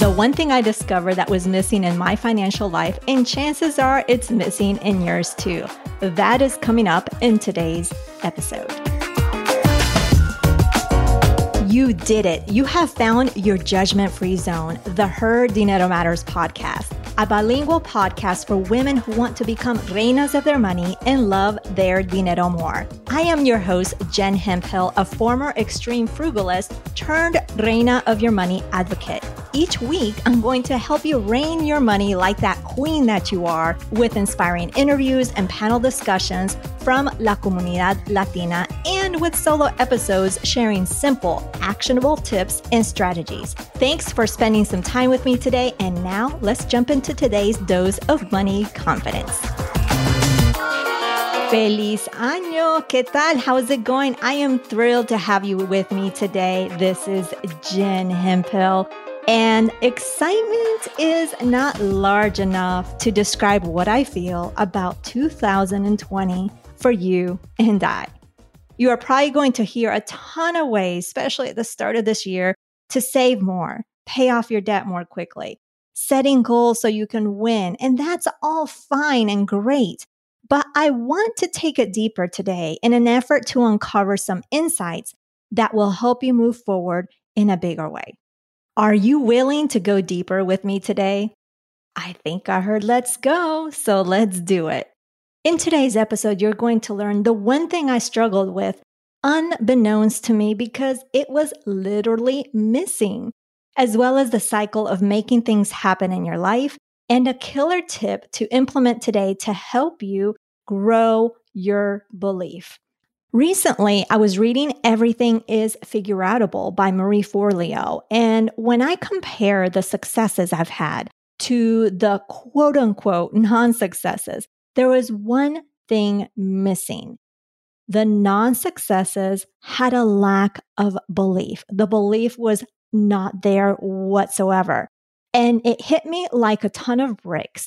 the one thing I discovered that was missing in my financial life, and chances are it's missing in yours too. That is coming up in today's episode. You did it. You have found your judgment-free zone, the Her Dinero Matters podcast, a bilingual podcast for women who want to become reinas of their money and love their dinero more. I am your host, Jen Hemphill, a former extreme frugalist turned reina of your money advocate. Each week, I'm going to help you reign your money like that queen that you are with inspiring interviews and panel discussions from La Comunidad Latina and with solo episodes sharing simple, actionable tips and strategies. Thanks for spending some time with me today. And now let's jump into today's dose of money confidence. Feliz año! ¿Qué tal? How is it going? I am thrilled to have you with me today. This is Jen Hemphill. And excitement is not large enough to describe what I feel about 2020 for you and I. You are probably going to hear a ton of ways, especially at the start of this year, to save more, pay off your debt more quickly, setting goals so you can win. And that's all fine and great. But I want to take it deeper today in an effort to uncover some insights that will help you move forward in a bigger way. Are you willing to go deeper with me today? I think I heard let's go, so let's do it. In today's episode, you're going to learn the one thing I struggled with unbeknownst to me because it was literally missing, as well as the cycle of making things happen in your life and a killer tip to implement today to help you grow your belief. Recently, I was reading Everything is Figureoutable by Marie Forleo. And when I compare the successes I've had to the quote unquote non-successes, there was one thing missing. The non-successes had a lack of belief. The belief was not there whatsoever. And it hit me like a ton of bricks.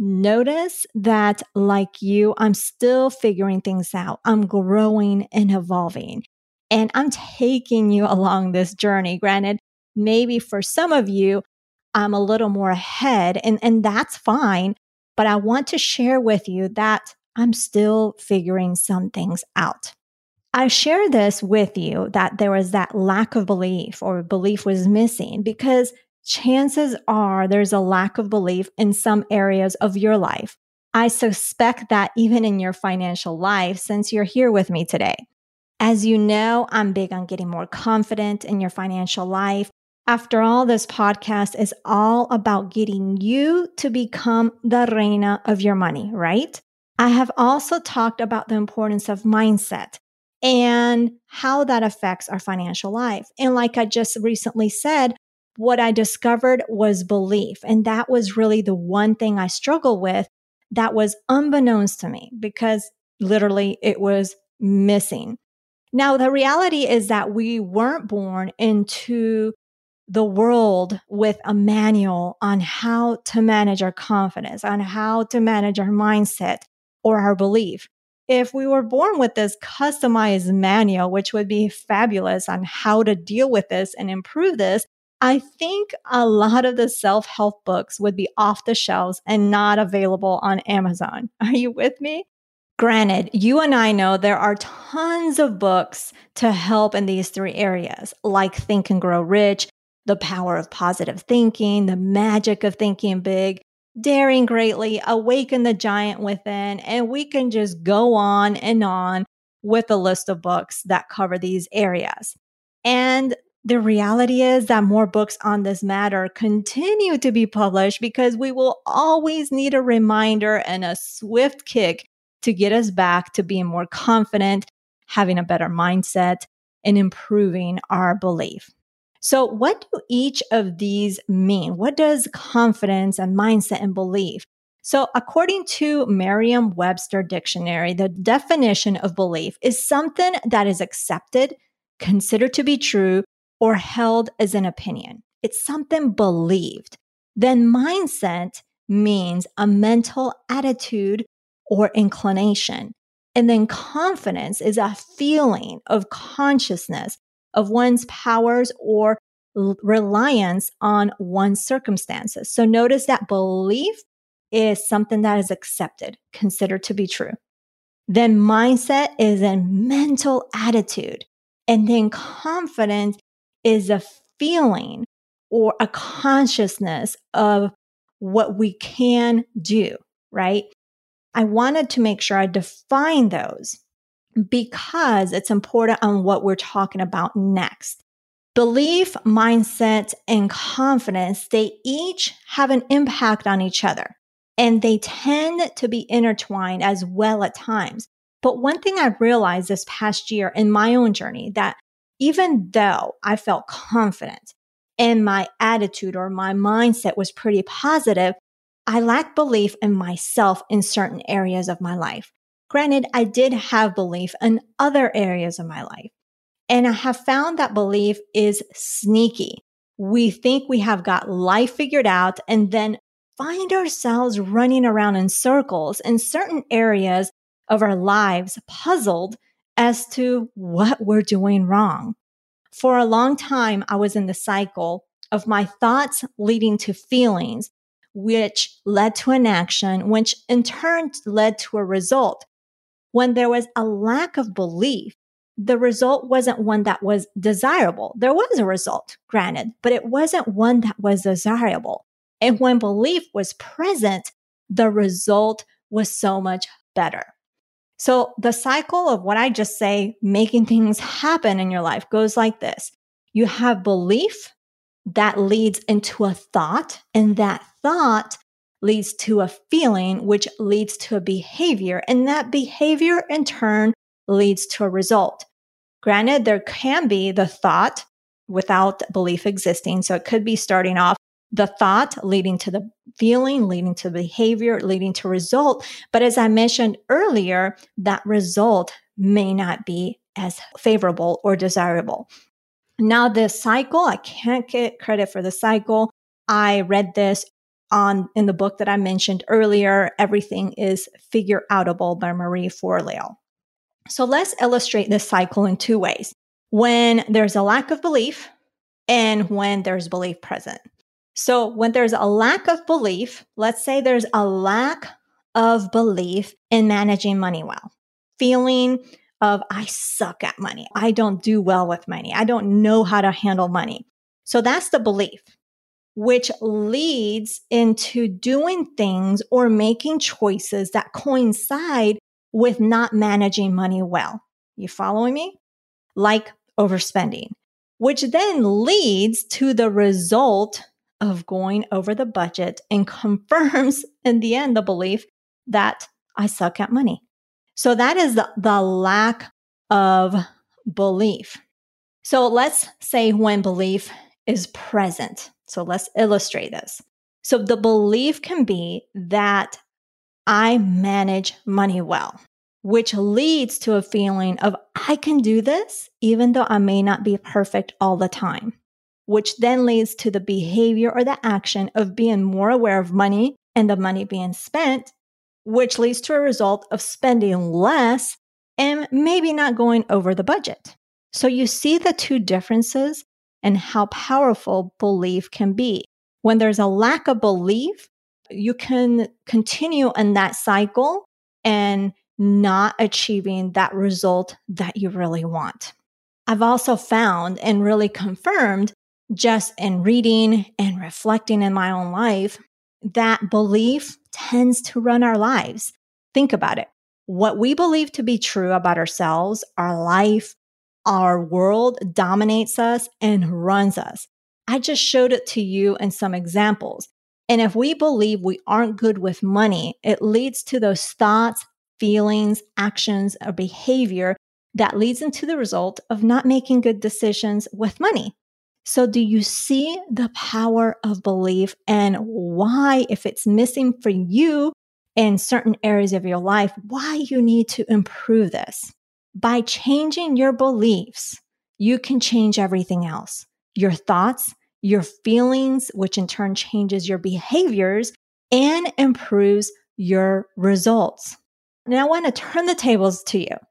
Notice that, like you, I'm still figuring things out. I'm growing and evolving. And I'm taking you along this journey. Granted, maybe for some of you, I'm a little more ahead, and that's fine. But I want to share with you that I'm still figuring some things out. I share this with you that there was that lack of belief or belief was missing because chances are there's a lack of belief in some areas of your life. I suspect that even in your financial life, since you're here with me today. As you know, I'm big on getting more confident in your financial life. After all, this podcast is all about getting you to become the reina of your money, right? I have also talked about the importance of mindset and how that affects our financial life. And like I just recently said, what I discovered was belief. And that was really the one thing I struggled with that was unbeknownst to me because literally it was missing. Now, the reality is that we weren't born into the world with a manual on how to manage our confidence, on how to manage our mindset or our belief. If we were born with this customized manual, which would be fabulous on how to deal with this and improve this, I think a lot of the self-help books would be off the shelves and not available on Amazon. Are you with me? Granted, you and I know there are tons of books to help in these three areas, like Think and Grow Rich, The Power of Positive Thinking, The Magic of Thinking Big, Daring Greatly, Awaken the Giant Within, and we can just go on with a list of books that cover these areas. And the reality is that more books on this matter continue to be published because we will always need a reminder and a swift kick to get us back to being more confident, having a better mindset, and improving our belief. So what do each of these mean? What does confidence and mindset and belief? So according to Merriam-Webster Dictionary, the definition of belief is something that is accepted, considered to be true, or held as an opinion. It's something believed. Then mindset means a mental attitude or inclination. And then confidence is a feeling of consciousness of one's powers or reliance on one's circumstances. So notice that belief is something that is accepted, considered to be true. Then mindset is a mental attitude. And then confidence is a feeling or a consciousness of what we can do, right? I wanted to make sure I define those because it's important on what we're talking about next. Belief, mindset, and confidence, they each have an impact on each other, and they tend to be intertwined as well at times. But one thing I've realized this past year in my own journey, that even though I felt confident and my attitude or my mindset was pretty positive, I lacked belief in myself in certain areas of my life. Granted, I did have belief in other areas of my life. And I have found that belief is sneaky. We think we have got life figured out and then find ourselves running around in circles in certain areas of our lives, puzzled as to what we're doing wrong. For a long time, I was in the cycle of my thoughts leading to feelings, which led to an action, which in turn led to a result. When there was a lack of belief, the result wasn't one that was desirable. There was a result, granted, but it wasn't one that was desirable. And when belief was present, the result was so much better. So the cycle of what I just say, making things happen in your life, goes like this. You have belief that leads into a thought, and that thought leads to a feeling, which leads to a behavior, and that behavior in turn leads to a result. Granted, there can be the thought without belief existing. So it could be starting off the thought leading to the feeling, leading to behavior, leading to result. But as I mentioned earlier, that result may not be as favorable or desirable. Now, this cycle, I can't get credit for the cycle. I read this in the book that I mentioned earlier, Everything is Figure Outable by Marie Forleo. So let's illustrate this cycle in two ways. When there's a lack of belief and when there's belief present. So when there's a lack of belief, let's say there's a lack of belief in managing money well. Feeling of, I suck at money. I don't do well with money. I don't know how to handle money. So that's the belief, which leads into doing things or making choices that coincide with not managing money well. You following me? Like overspending, which then leads to the result of going over the budget and confirms in the end the belief that I suck at money. So that is the lack of belief. So let's say when belief is present. So let's illustrate this. So the belief can be that I manage money well, which leads to a feeling of I can do this even though I may not be perfect all the time, which then leads to the behavior or the action of being more aware of money and the money being spent, which leads to a result of spending less and maybe not going over the budget. So you see the two differences and how powerful belief can be. When there's a lack of belief, you can continue in that cycle and not achieving that result that you really want. I've also found and really confirmed just in reading and reflecting in my own life that belief tends to run our lives. Think about it. What we believe to be true about ourselves, our life, our world dominates us and runs us. I just showed it to you in some examples. And if we believe we aren't good with money, it leads to those thoughts, feelings, actions, or behavior that leads into the result of not making good decisions with money. So do you see the power of belief and why, if it's missing for you in certain areas of your life, why you need to improve this? By changing your beliefs, you can change everything else. Your thoughts, your feelings, which in turn changes your behaviors and improves your results. Now I want to turn the tables to you.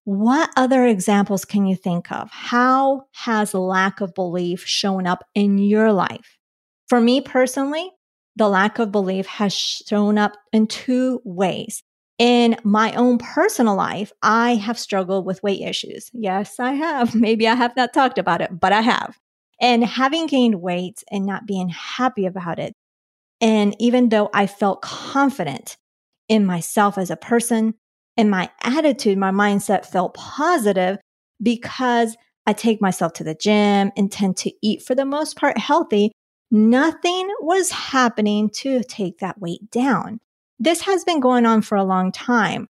What other examples can you think of? How has lack of belief shown up in your life? For me personally, the lack of belief has shown up in two ways. In my own personal life, I have struggled with weight issues. Yes, I have. Maybe I have not talked about it, but I have. And having gained weight and not being happy about it. And even though I felt confident in myself as a person and my attitude, my mindset felt positive because I take myself to the gym and tend to eat for the most part healthy. Nothing was happening to take that weight down. This has been going on for a long time.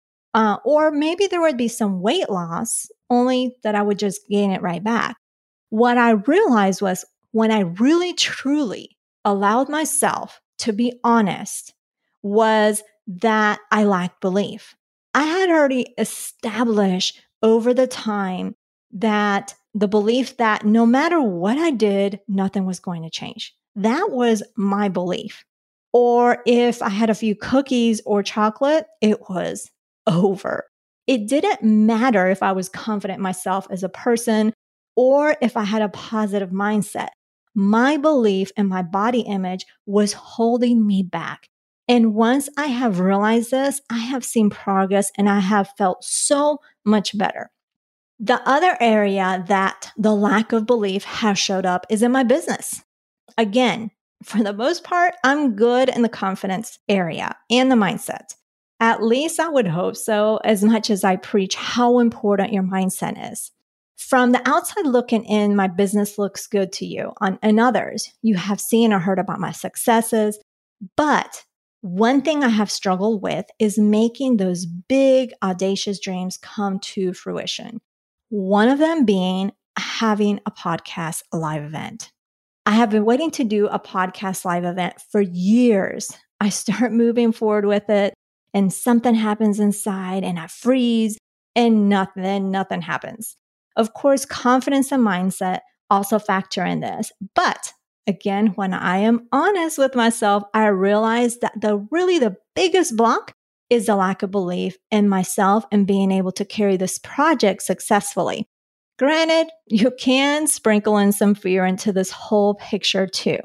Or maybe there would be some weight loss, only that I would just gain it right back. What I realized was when I really truly allowed myself to be honest, was that I lacked belief. I had already established over the time that the belief that no matter what I did, nothing was going to change. That was my belief. Or if I had a few cookies or chocolate, it was over. It didn't matter if I was confident in myself as a person or if I had a positive mindset. My belief in my body image was holding me back. And once I have realized this, I have seen progress and I have felt so much better. The other area that the lack of belief has showed up is in my business. Again, for the most part, I'm good in the confidence area and the mindset. At least I would hope so, as much as I preach how important your mindset is. From the outside looking in, my business looks good to you and others. You have seen or heard about my successes. But one thing I have struggled with is making those big, audacious dreams come to fruition. One of them being having a podcast live event. I have been waiting to do a podcast live event for years. I start moving forward with it and something happens inside and I freeze and nothing happens. Of course, confidence and mindset also factor in this. But again, when I am honest with myself, I realize that the biggest block is the lack of belief in myself and being able to carry this project successfully. Granted, you can sprinkle in some fear into this whole picture too.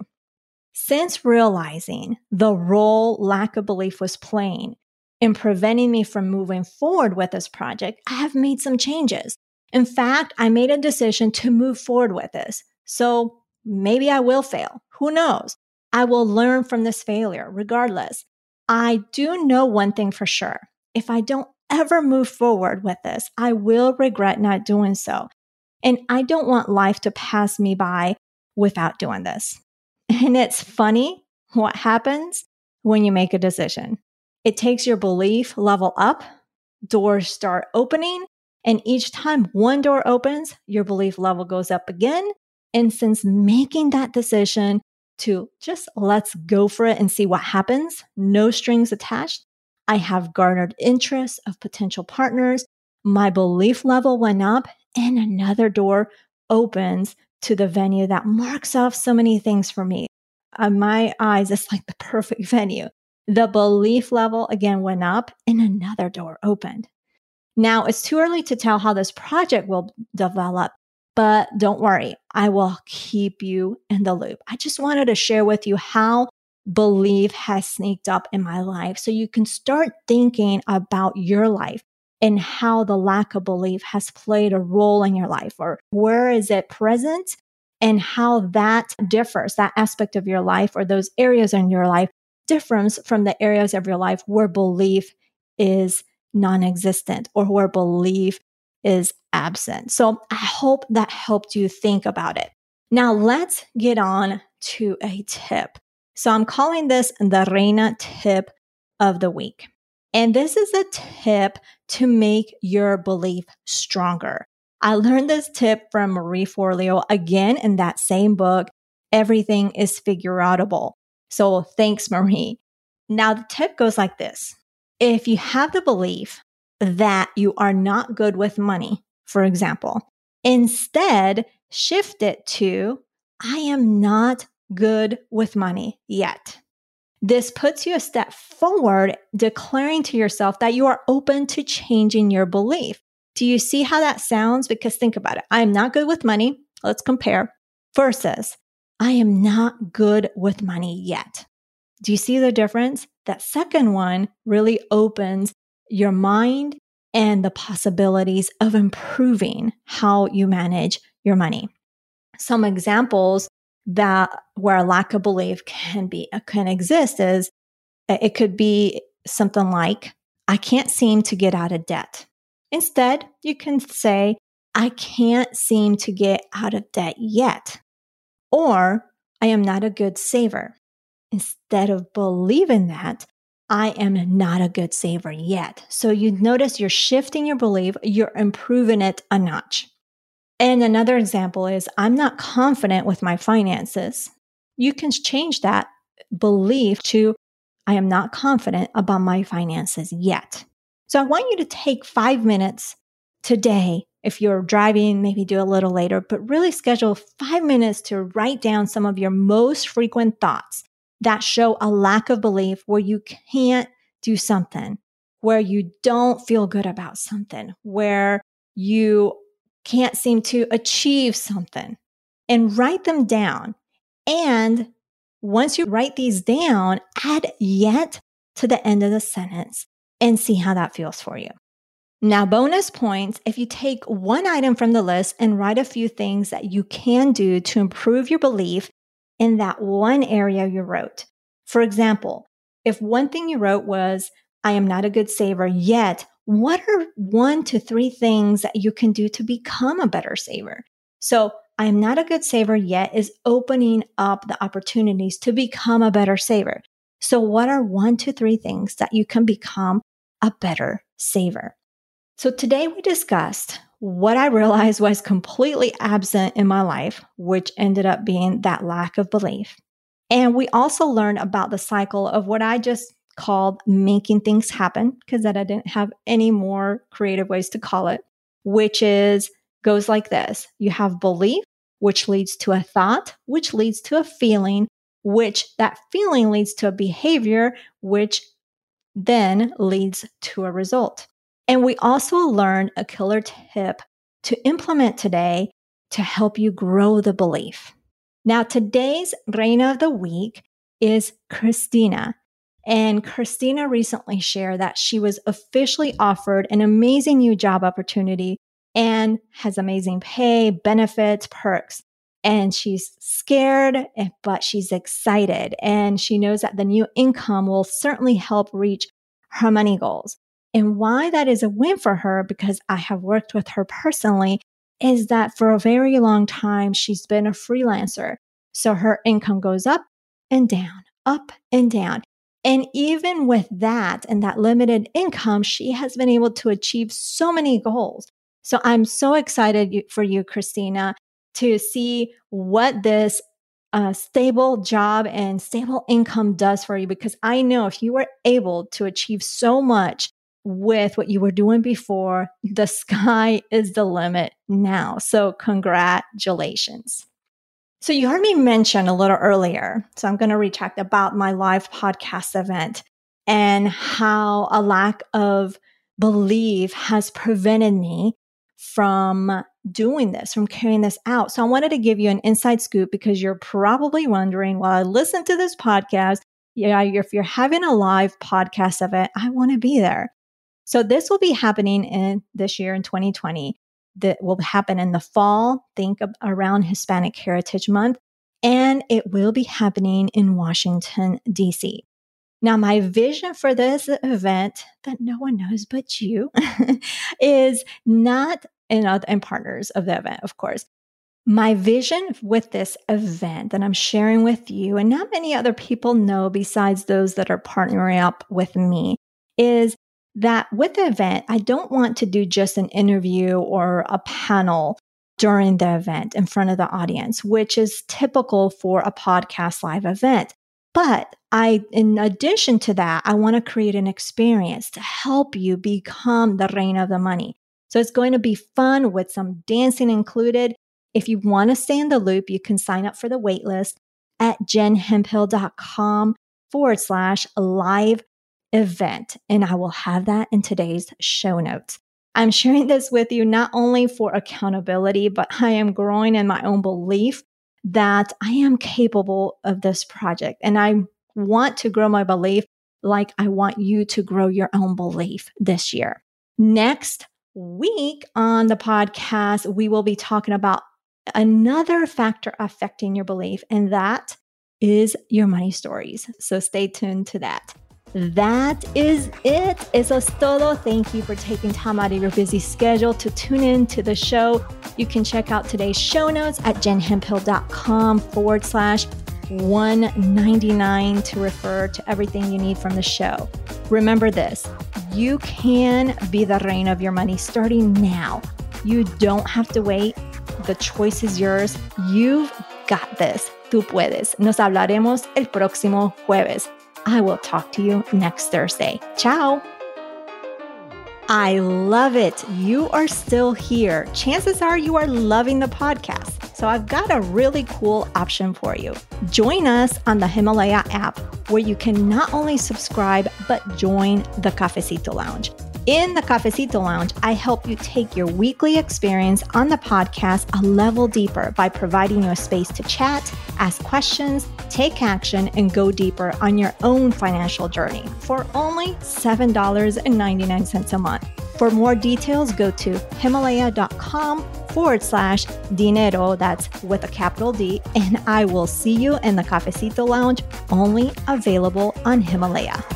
Since realizing the role lack of belief was playing in preventing me from moving forward with this project, I have made some changes. In fact, I made a decision to move forward with this. So maybe I will fail. Who knows? I will learn from this failure regardless. I do know one thing for sure. If I don't ever move forward with this, I will regret not doing so. And I don't want life to pass me by without doing this. And it's funny what happens when you make a decision. It takes your belief level up, doors start opening, and each time one door opens, your belief level goes up again. And since making that decision to just let's go for it and see what happens, no strings attached, I have garnered interest of potential partners. My belief level went up and another door opens to the venue that marks off so many things for me. In my eyes, it's like the perfect venue. The belief level again went up and another door opened. Now, it's too early to tell how this project will develop, but don't worry, I will keep you in the loop. I just wanted to share with you how belief has sneaked up in my life so you can start thinking about your life and how the lack of belief has played a role in your life, or where is it present and how that differs, that aspect of your life or those areas in your life differs from the areas of your life where belief is non-existent or where belief is absent. So I hope that helped you think about it. Now let's get on to a tip. So I'm calling this the Reina tip of the week. And this is a tip to make your belief stronger. I learned this tip from Marie Forleo again in that same book, Everything is Figureoutable. So thanks, Marie. Now the tip goes like this. If you have the belief that you are not good with money, for example, instead shift it to, I am not good with money yet. This puts you a step forward, declaring to yourself that you are open to changing your belief. Do you see how that sounds? Because think about it. I am not good with money. Let's compare. Versus, I am not good with money yet. Do you see the difference? That second one really opens your mind and the possibilities of improving how you manage your money. Some examples that where a lack of belief can exist is it could be something like, I can't seem to get out of debt. Instead, you can say, I can't seem to get out of debt yet. Or, I am not a good saver. Instead of believing that, I am not a good saver yet. So you notice you're shifting your belief, you're improving it a notch. And another example is, I'm not confident with my finances. You can change that belief to, I am not confident about my finances yet. So I want you to take 5 minutes today. If you're driving, maybe do a little later, but really schedule 5 minutes to write down some of your most frequent thoughts that show a lack of belief where you can't do something, where you don't feel good about something, where you can't seem to achieve something, and write them down. And once you write these down, add yet to the end of the sentence and see how that feels for you. Now, bonus points if you take one item from the list and write a few things that you can do to improve your belief in that one area you wrote. For example, if one thing you wrote was, I am not a good saver yet, what are 1 to 3 things that you can do to become a better saver? So, I am not a good saver yet is opening up the opportunities to become a better saver. So, what are 1 to 3 things that you can become a better saver? So today we discussed what I realized was completely absent in my life, which ended up being that lack of belief. And we also learned about the cycle of what I just called making things happen, because that I didn't have any more creative ways to call it, which goes like this. You have belief, which leads to a thought, which leads to a feeling, which that feeling leads to a behavior, which then leads to a result. And we also learned a killer tip to implement today to help you grow the belief. Now, today's Reina of the Week is Christina. And Christina recently shared that she was officially offered an amazing new job opportunity and has amazing pay, benefits, perks. And she's scared, but she's excited. And she knows that the new income will certainly help reach her money goals. And why that is a win for her, because I have worked with her personally, is that for a very long time, she's been a freelancer. So her income goes up and down, up and down. And even with that and that limited income, she has been able to achieve so many goals. So I'm so excited for you, Christina, to see what this stable job and stable income does for you, because I know if you were able to achieve so much with what you were doing before, the sky is the limit now. So congratulations. So you heard me mention a little earlier, so I'm going to retract about my live podcast event and how a lack of belief has prevented me from doing this, from carrying this out. So I wanted to give you an inside scoop, because you're probably wondering, while I listen to this podcast, if you're having a live podcast event, I want to be there. So this will be happening in this year in 2020. That will happen in the fall, think of around Hispanic Heritage Month, and it will be happening in Washington, D.C. Now, my vision for this event that no one knows but you is not, and partners of the event, of course. My vision with this event that I'm sharing with you, and not many other people know besides those that are partnering up with me, is that with the event, I don't want to do just an interview or a panel during the event in front of the audience, which is typical for a podcast live event. But in addition to that, I want to create an experience to help you become the reina of the money. So it's going to be fun with some dancing included. If you want to stay in the loop, you can sign up for the waitlist at jenhemphill.com/live event. And I will have that in today's show notes. I'm sharing this with you not only for accountability, but I am growing in my own belief that I am capable of this project. And I want to grow my belief like I want you to grow your own belief this year. Next week on the podcast, we will be talking about another factor affecting your belief, and that is your money stories. So stay tuned to that. That is it. Eso es todo. Thank you for taking time out of your busy schedule to tune in to the show. You can check out today's show notes at jenhemphill.com/199 to refer to everything you need from the show. Remember this, you can be the reina of your money starting now. You don't have to wait. The choice is yours. You've got this. Tú puedes. Nos hablaremos el próximo jueves. I will talk to you next Thursday. Ciao. I love it. You are still here. Chances are you are loving the podcast. So I've got a really cool option for you. Join us on the Himalaya app, where you can not only subscribe, but join the Cafecito Lounge. In the Cafecito Lounge, I help you take your weekly experience on the podcast a level deeper by providing you a space to chat, ask questions, take action, and go deeper on your own financial journey for only $7.99 a month. For more details, go to Himalaya.com/dinero, that's with a capital D, and I will see you in the Cafecito Lounge, only available on Himalaya.